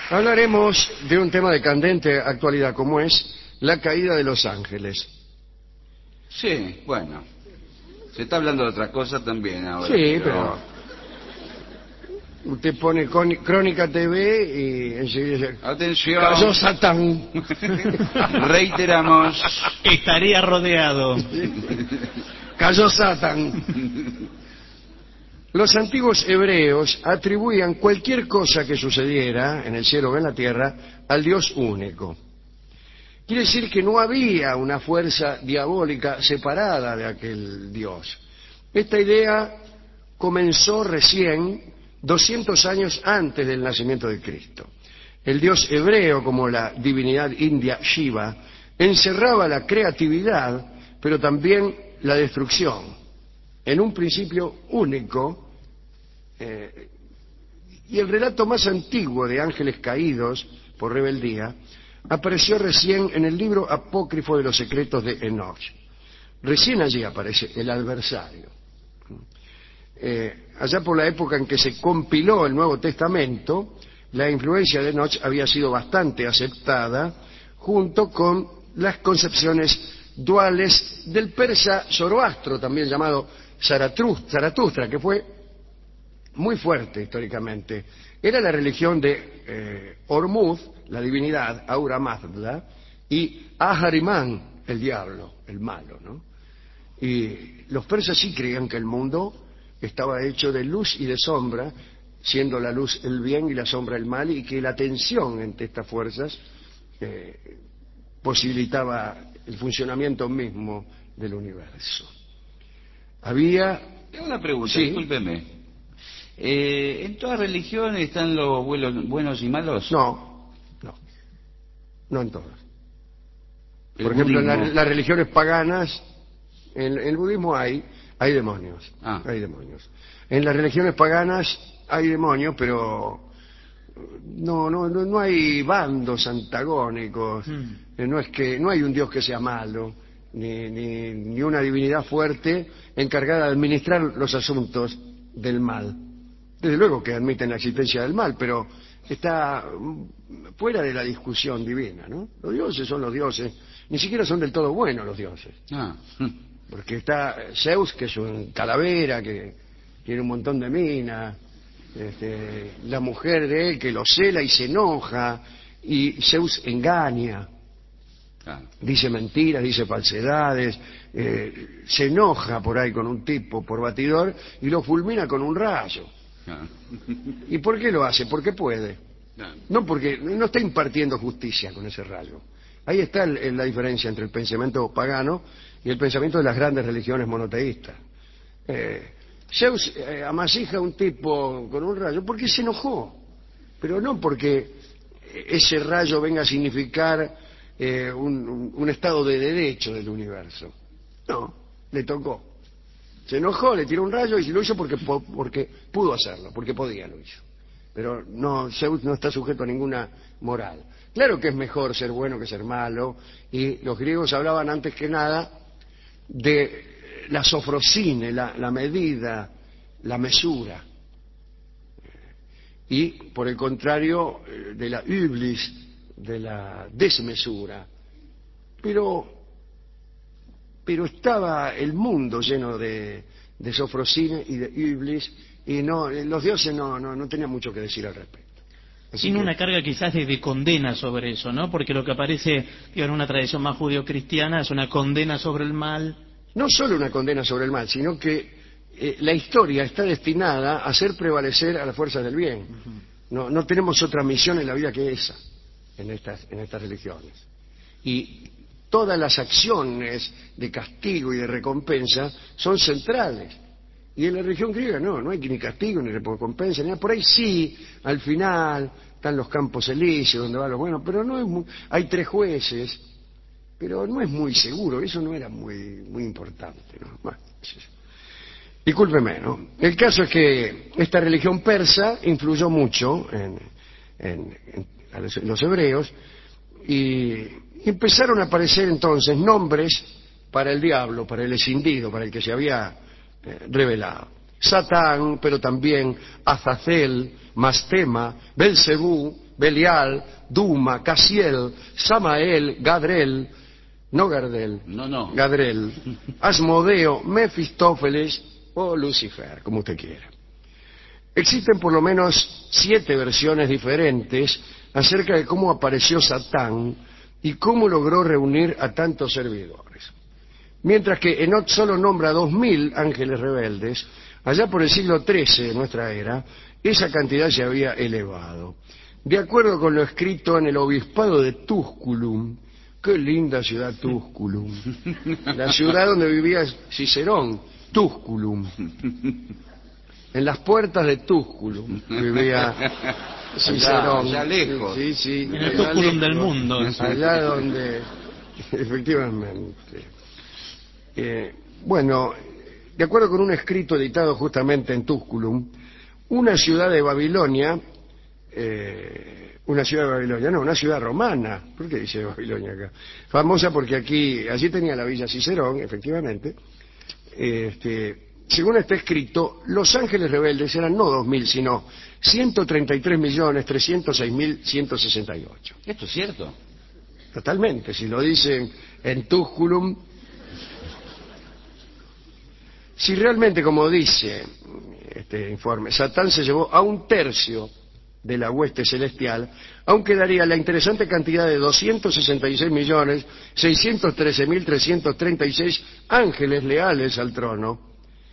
Hablaremos de un tema de candente actualidad como es la caída de los ángeles. Sí, bueno. Se está hablando de otra cosa también ahora. Sí, pero usted pone Crónica TV y enseguida dice, Atención. cayó Satán. Reiteramos. Estaría rodeado. Cayó Satán. Los antiguos hebreos atribuían cualquier cosa que sucediera en el cielo o en la tierra al Dios único. Quiere decir que no había una fuerza diabólica separada de aquel Dios. Esta idea comenzó recién 200 años antes del nacimiento de Cristo. El Dios hebreo, como la divinidad india Shiva, encerraba la creatividad, pero también la destrucción, en un principio único, y el relato más antiguo de ángeles caídos por rebeldía apareció recién en el libro apócrifo de los secretos de Enoch. Recién allí aparece el adversario. Allá por la época en que se compiló el Nuevo Testamento, la influencia de Enoch había sido bastante aceptada, junto con las concepciones duales del persa Zoroastro, también llamado Zaratustra, que fue muy fuerte históricamente. Era la religión de Ormuzd, la divinidad, Ahura Mazda, y Ahariman, el diablo, el malo, ¿no? Y los persas sí creían que el mundo estaba hecho de luz y de sombra, siendo la luz el bien y la sombra el mal, y que la tensión entre estas fuerzas posibilitaba el funcionamiento mismo del universo. Había... Tengo una pregunta, sí. Discúlpeme. ¿En todas religiones están los buenos y malos? No en todas. El Por ejemplo, en budismo. las religiones paganas, en el budismo hay demonios. Hay demonios. En las religiones paganas hay demonios, pero no hay bandos antagónicos. No hay un Dios que sea malo, ni una divinidad fuerte encargada de administrar los asuntos del mal. Desde luego que admiten la existencia del mal, pero está fuera de la discusión divina, ¿no? Los dioses son los dioses, ni siquiera son del todo buenos los dioses. Porque está Zeus, que es un calavera, que tiene un montón de minas, la mujer de él que lo cela y se enoja, y Zeus engaña, dice mentiras, dice falsedades, se enoja por ahí con un tipo por batidor y lo fulmina con un rayo. ¿Y por qué lo hace? Porque puede. No porque no está impartiendo justicia con ese rayo. Ahí está la diferencia entre el pensamiento pagano y el pensamiento de las grandes religiones monoteístas. Zeus amasija a un tipo con un rayo porque se enojó, pero no porque ese rayo venga a significar un estado de derecho del universo. No, le tocó. Se enojó, le tiró un rayo y lo hizo porque pudo hacerlo, porque podía lo hizo. Pero no, Zeus no está sujeto a ninguna moral. Claro que es mejor ser bueno que ser malo, y los griegos hablaban antes que nada de la sofrosine, la medida, la mesura. Y, por el contrario, de la iblis, de la desmesura. Pero estaba el mundo lleno de sofrosine y de iblis, y los dioses no tenían mucho que decir al respecto. Sin una carga quizás de condena sobre eso, ¿no? Porque lo que aparece en una tradición más judio-cristiana es una condena sobre el mal. No solo una condena sobre el mal, sino que la historia está destinada a hacer prevalecer a las fuerzas del bien. No tenemos otra misión en la vida que esa, en estas religiones. Y todas las acciones de castigo y de recompensa son centrales. Y en la religión griega no hay ni castigo, ni recompensa, ni nada. Por ahí sí, al final, están los campos elíseos, donde van los buenos, pero hay 3 jueces, pero no es muy seguro, eso no era muy importante, ¿no? Bueno, discúlpeme, ¿no? El caso es que esta religión persa influyó mucho en los hebreos, y empezaron a aparecer entonces nombres para el diablo, para el escindido, para el que se había revelado. Satán, pero también Azazel, Mastema, Belcebú, Belial, Duma, Casiel, Samael, Gadrel, no Gardel, Gadrel, Asmodeo, Mefistófeles o Lucifer, como usted quiera. Existen por lo menos 7 versiones diferentes acerca de cómo apareció Satán y cómo logró reunir a tantos servidores. Mientras que Enoch solo nombra 2000 ángeles rebeldes, allá por el siglo XIII de nuestra era, esa cantidad se había elevado. De acuerdo con lo escrito en el obispado de Tusculum, qué linda ciudad Tusculum, la ciudad donde vivía Cicerón, Tusculum. En las puertas de Tusculum vivía Cicerón. Allá lejos. Sí, en el Tusculum del mundo. Allá donde, efectivamente. Bueno, de acuerdo con un escrito editado justamente en Tusculum, una ciudad de Babilonia, una ciudad romana, ¿por qué dice Babilonia acá? Famosa porque allí tenía la villa Cicerón, efectivamente. Según está escrito, los ángeles rebeldes eran no 2000, sino 133.306.168. ¿Esto es cierto? Totalmente, si lo dicen en Tusculum. Si realmente, como dice este informe, Satán se llevó a 1/3 de la hueste celestial, aún quedaría la interesante cantidad de 266.613.336 ángeles leales al trono.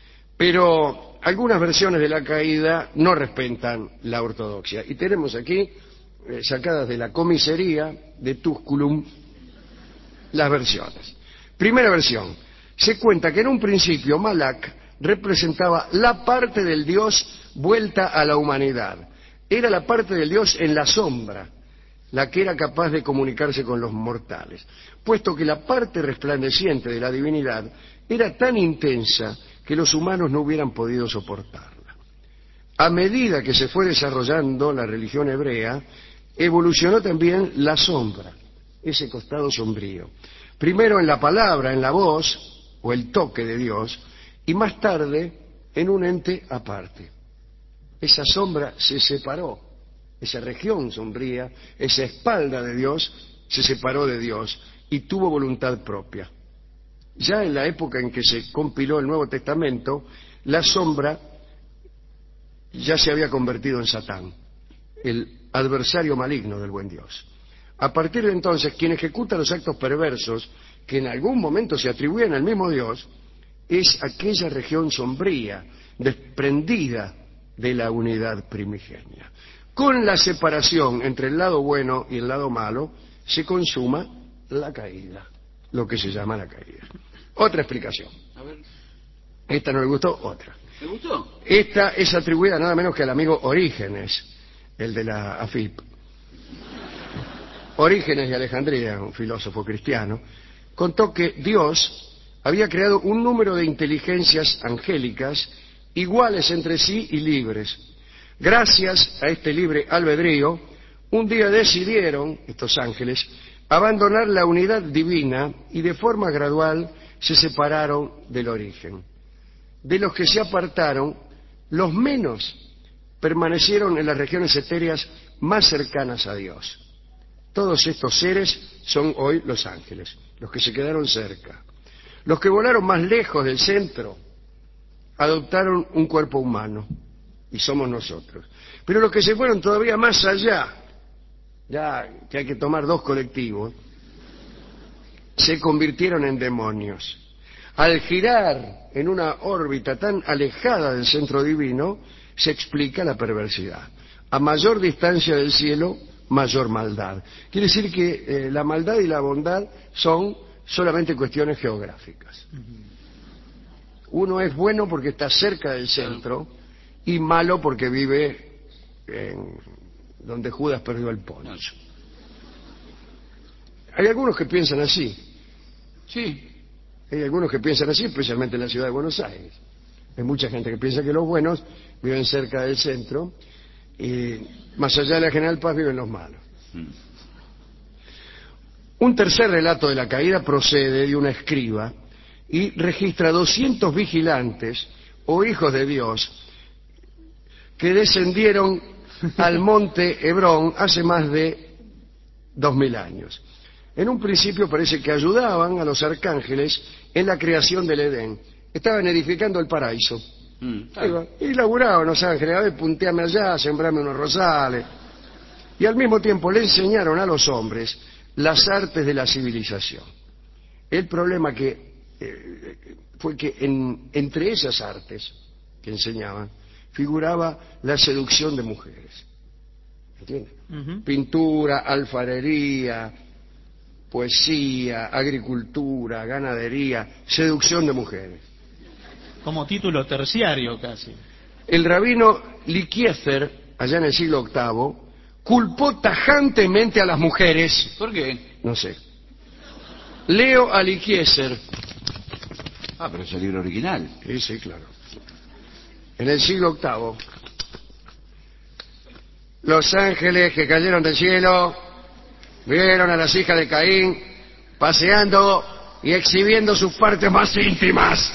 Pero algunas versiones de la caída no respetan la ortodoxia. Y tenemos aquí, sacadas de la comisaría de Tusculum, las versiones. Primera versión. Se cuenta que en un principio Malak representaba la parte del Dios vuelta a la humanidad. Era la parte del Dios en la sombra, la que era capaz de comunicarse con los mortales, puesto que la parte resplandeciente de la divinidad era tan intensa que los humanos no hubieran podido soportarla. A medida que se fue desarrollando la religión hebrea, evolucionó también la sombra, ese costado sombrío. Primero en la palabra, en la voz o el toque de Dios, y más tarde en un ente aparte. Esa sombra se separó, esa región sombría, esa espalda de Dios, se separó de Dios y tuvo voluntad propia. Ya en la época en que se compiló el Nuevo Testamento, la sombra ya se había convertido en Satán, el adversario maligno del buen Dios. A partir de entonces, quien ejecuta los actos perversos que en algún momento se atribuyen al mismo Dios, es aquella región sombría, desprendida de la unidad primigenia. Con la separación entre el lado bueno y el lado malo, se consuma la caída, lo que se llama la caída. Otra explicación. A ver. Esta no le gustó, otra. ¿Le gustó? Esta es atribuida nada menos que al amigo Orígenes, el de la AFIP. Orígenes de Alejandría, un filósofo cristiano, contó que Dios había creado un número de inteligencias angélicas iguales entre sí y libres. Gracias a este libre albedrío, un día decidieron, estos ángeles, abandonar la unidad divina y de forma gradual se separaron del origen. De los que se apartaron, los menos permanecieron en las regiones etéreas más cercanas a Dios. Todos estos seres son hoy los ángeles, los que se quedaron cerca. Los que volaron más lejos del centro adoptaron un cuerpo humano, y somos nosotros. Pero los que se fueron todavía más allá, ya que hay que tomar 2 colectivos, se convirtieron en demonios. Al girar en una órbita tan alejada del centro divino, se explica la perversidad. A mayor distancia del cielo, mayor maldad. Quiere decir que la maldad y la bondad son solamente cuestiones geográficas. Uno es bueno porque está cerca del centro y malo porque vive donde Judas perdió el poncho. Hay algunos que piensan así. Sí. Hay algunos que piensan así, especialmente en la ciudad de Buenos Aires. Hay mucha gente que piensa que los buenos viven cerca del centro y más allá de la General Paz viven los malos. Un tercer relato de la caída procede de una escriba y registra 200 vigilantes o hijos de Dios, que descendieron al monte Hebrón hace más de 2000 años. En un principio parece que ayudaban a los arcángeles en la creación del Edén. Estaban edificando el paraíso. Y laburaban los ángeles, a ver, punteame allá, sembrame unos rosales. Y al mismo tiempo le enseñaron a los hombres las artes de la civilización. El problema fue que entre esas artes que enseñaban figuraba la seducción de mujeres. ¿Entiendes? Pintura, alfarería, poesía, agricultura, ganadería, seducción de mujeres. Como título terciario casi. El rabino Likieser, allá en el siglo VIII, culpó tajantemente a las mujeres. ¿Por qué? No sé. Leo a Likieser. Pero es el libro original. Sí, claro. En el siglo VIII, los ángeles que cayeron del cielo vieron a las hijas de Caín paseando y exhibiendo sus partes más íntimas.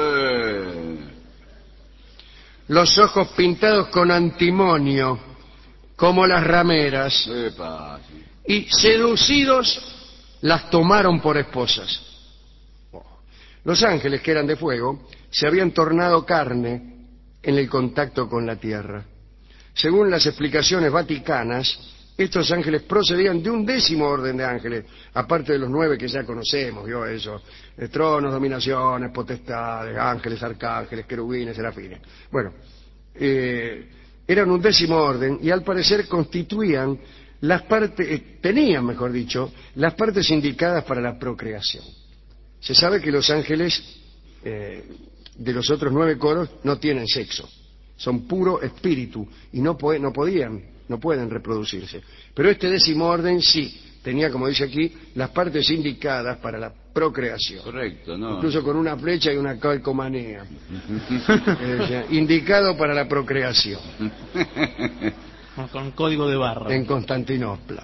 Los ojos pintados con antimonio, como las rameras. Y seducidos, las tomaron por esposas. Los ángeles, que eran de fuego, se habían tornado carne en el contacto con la tierra. Según las explicaciones vaticanas, estos ángeles procedían de un 10º orden de ángeles, aparte de los 9 que ya conocemos, ¿vio eso? Tronos, dominaciones, potestades, ángeles, arcángeles, querubines, serafines. Bueno, eran un 10º orden y al parecer constituían las partes, tenían, mejor dicho, las partes indicadas para la procreación. Se sabe que los ángeles de los otros 9 coros no tienen sexo, son puro espíritu y no pueden reproducirse. Pero este 10º orden sí tenía, como dice aquí, las partes indicadas para la procreación. Correcto, ¿no? Incluso con una flecha y una calcomanía. Indicado para la procreación. Con código de barra. En Constantinopla.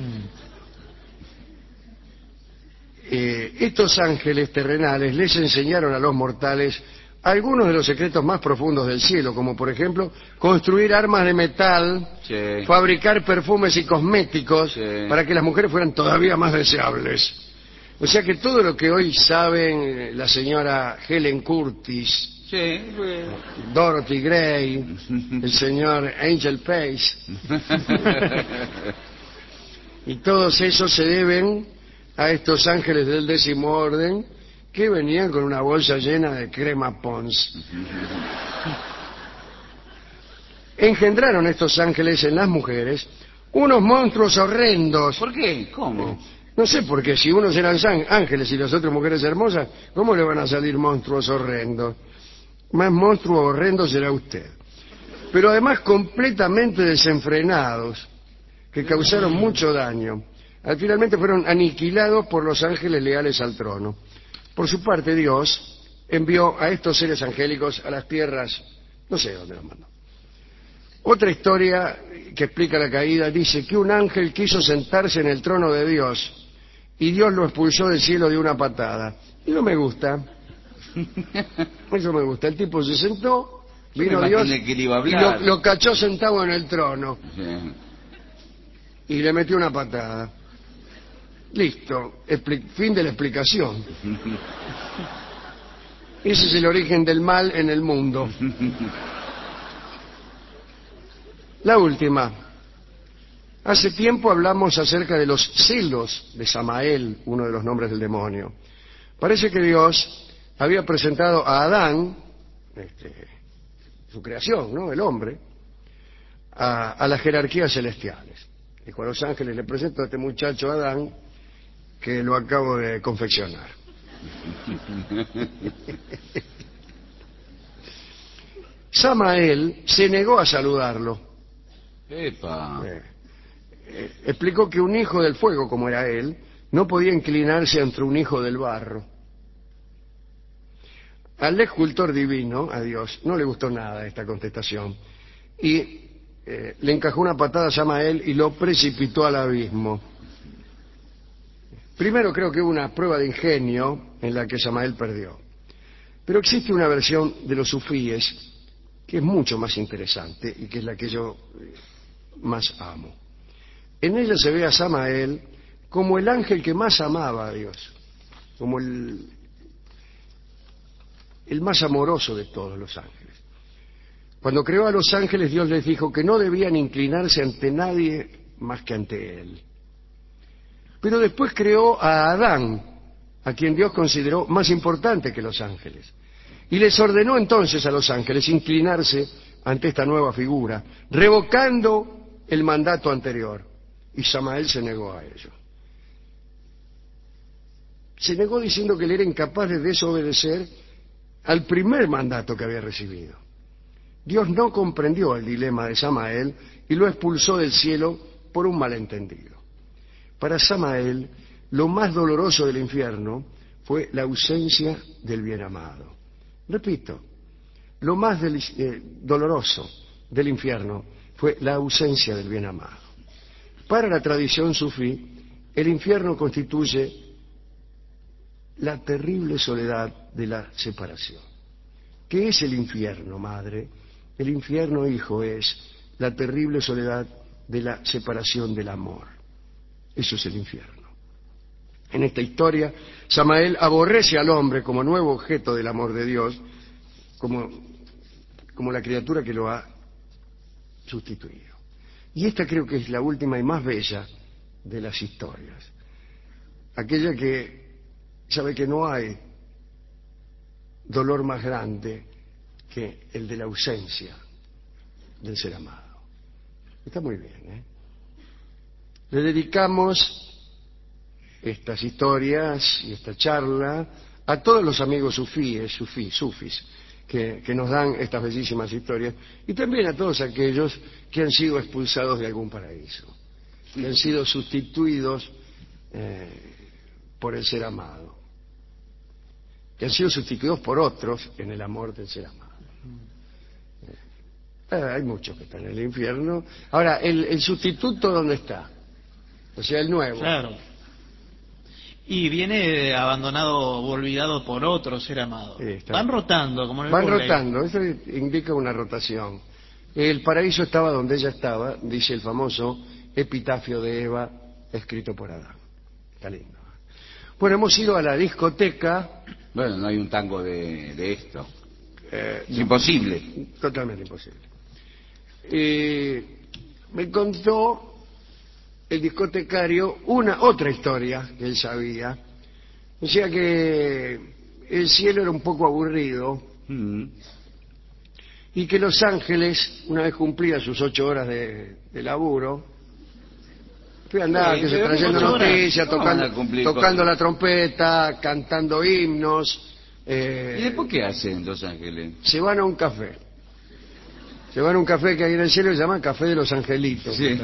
Estos ángeles terrenales les enseñaron a los mortales algunos de los secretos más profundos del cielo, como por ejemplo construir armas de metal, fabricar perfumes y cosméticos para que las mujeres fueran todavía más deseables. O sea que todo lo que hoy saben la señora Helen Curtis, Dorothy Gray, el señor Angel Pace, y todos esos se deben a estos ángeles del 10º orden que venían con una bolsa llena de crema Pons. Engendraron estos ángeles en las mujeres unos monstruos horrendos. ¿Por qué? ¿Cómo? No sé, porque si unos eran ángeles y las otras mujeres hermosas, ¿cómo le van a salir monstruos horrendos? Más monstruo horrendo será usted. Pero además completamente desenfrenados, que causaron mucho daño. Finalmente fueron aniquilados por los ángeles leales al trono. Por su parte, Dios envió a estos seres angélicos a las tierras, no sé dónde los mandó. Otra historia que explica la caída dice que un ángel quiso sentarse en el trono de Dios y Dios lo expulsó del cielo de una patada. Y no me gusta. Eso me gusta. El tipo se sentó, vino Dios y lo cachó sentado en el trono. Y le metió una patada. Listo, fin de la explicación. Ese es el origen del mal en el mundo. La última. Hace tiempo hablamos acerca de los celos de Samael, uno de los nombres del demonio. Parece que Dios había presentado a Adán, su creación, ¿no? El hombre, a las jerarquías celestiales. Dijo a los ángeles: le presento a este muchacho Adán, que lo acabo de confeccionar. Samael se negó a saludarlo. Explicó que un hijo del fuego, como era él, no podía inclinarse ante un hijo del barro. Al escultor divino, a Dios, no le gustó nada esta contestación y le encajó una patada a Samael y lo precipitó al abismo. Primero creo que hubo una prueba de ingenio en la que Samael perdió. Pero existe una versión de los sufíes que es mucho más interesante y que es la que yo más amo. En ella se ve a Samael como el ángel que más amaba a Dios, como el más amoroso de todos los ángeles. Cuando creó a los ángeles, Dios les dijo que no debían inclinarse ante nadie más que ante Él. Pero después creó a Adán, a quien Dios consideró más importante que los ángeles. Y les ordenó entonces a los ángeles inclinarse ante esta nueva figura, revocando el mandato anterior. Y Samael se negó a ello. Se negó diciendo que él era incapaz de desobedecer al primer mandato que había recibido. Dios no comprendió el dilema de Samael y lo expulsó del cielo por un malentendido. Para Samael, lo más doloroso del infierno fue la ausencia del bien amado. Repito, lo más doloroso del infierno fue la ausencia del bien amado. Para la tradición sufí, el infierno constituye la terrible soledad de la separación. ¿Qué es el infierno, madre? El infierno, hijo, es la terrible soledad de la separación del amor. Eso es el infierno. En esta historia, Samael aborrece al hombre como nuevo objeto del amor de Dios, como la criatura que lo ha sustituido. Y esta creo que es la última y más bella de las historias. Aquella que sabe que no hay dolor más grande que el de la ausencia del ser amado. Está muy bien, ¿eh? Le dedicamos estas historias y esta charla a todos los amigos sufís, que nos dan estas bellísimas historias, y también a todos aquellos que han sido expulsados de algún paraíso, que han sido sustituidos por el ser amado, que han sido sustituidos por otros en el amor del ser amado. Hay muchos que están en el infierno. Ahora, ¿el sustituto dónde está? O sea, el nuevo. Claro. Y viene abandonado o olvidado por otro ser amado. Van rotando, como en el Van vóley. rotando, eso indica una rotación. El paraíso estaba donde ella estaba, dice el famoso epitafio de Eva, escrito por Adán. Está lindo. Bueno, hemos ido a la discoteca. Bueno, no hay un tango de esto. Es imposible. Totalmente imposible. Me contó el discotecario otra historia que él sabía. Decía que el cielo era un poco aburrido y que los ángeles, una vez cumplidas sus 8 horas de laburo, andaban trayendo noticias, tocando la trompeta, cantando himnos. ¿Y después qué hacen los ángeles? Se van a un café. Se van a un café que hay en el cielo que se llama Café de los Angelitos. Sí.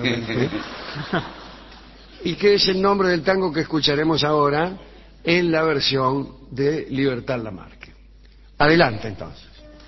Y que es el nombre del tango que escucharemos ahora en la versión de Libertad Lamarque. Adelante, entonces.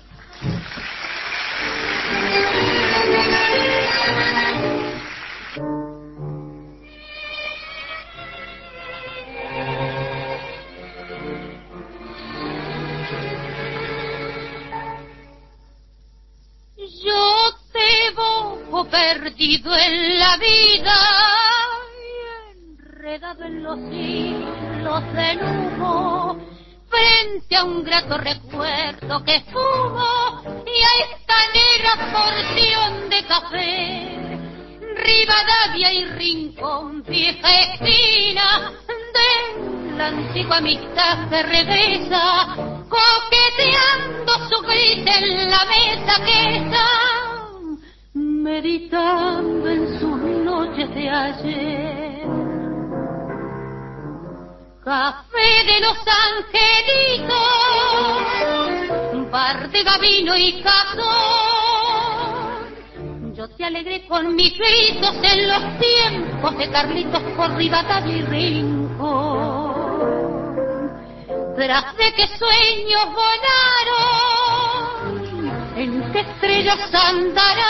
Yo te bobo perdido en la vida y enredado en los hilos del humo, frente a un grato recuerdo que fumo y a esta negra porción de café. Rivadavia y Rincón, vieja esquina de la antigua amistad que regresa, coqueteando su gris en la mesa que está, meditando en sus noches de ayer. Café de los angelitos, bar de Gabino y Cazón. Yo te alegré con mis gritos en los tiempos de Carlitos por Rivadavia y Rincón. Tras de que sueños volaron, en qué estrellas andarán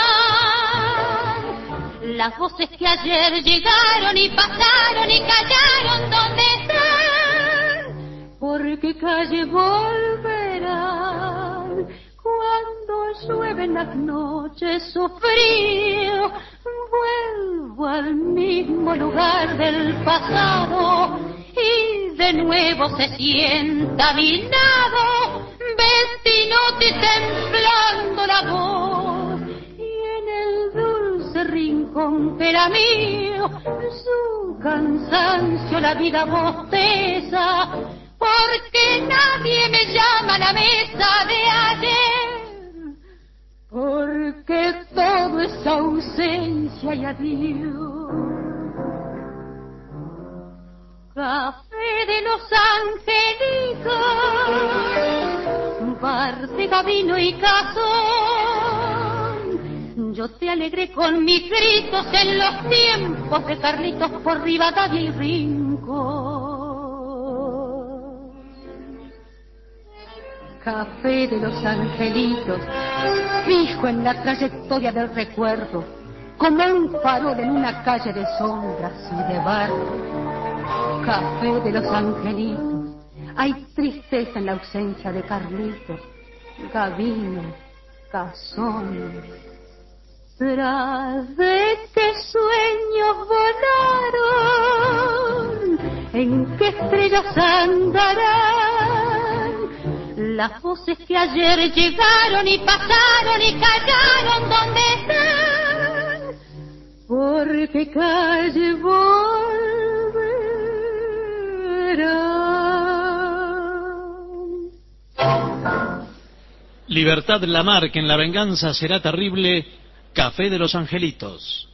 las voces que ayer llegaron y pasaron y callaron. ¿Dónde están? ¿Por qué calle volverán? llorar. Cuando llueven las noches sufrido, vuelvo al mismo lugar del pasado y de nuevo se sienta mi lado, Bettinotti temblando la voz, y en el dulce rincón que era mío, su cansancio la vida bosteza, porque nadie me llama a la mesa de ayer, porque todo es ausencia y adiós. Café de los angelitos, bar de Gabino y Cazón, yo te alegré con mis gritos en los tiempos de Carlitos por Rivadavia y Rincón. Café de los angelitos, fijo en la trayectoria del recuerdo, como un farol en una calle de sombras y de barro. Café de los angelitos, hay tristeza en la ausencia de Carlitos, Gabino, Cazón. Tras de qué sueños volaron, en qué estrellas andarán las voces que ayer llegaron y pasaron y callaron, ¿dónde están? ¿Por qué calle volverán? Libertad Lamarque en La venganza será terrible, Café de los angelitos.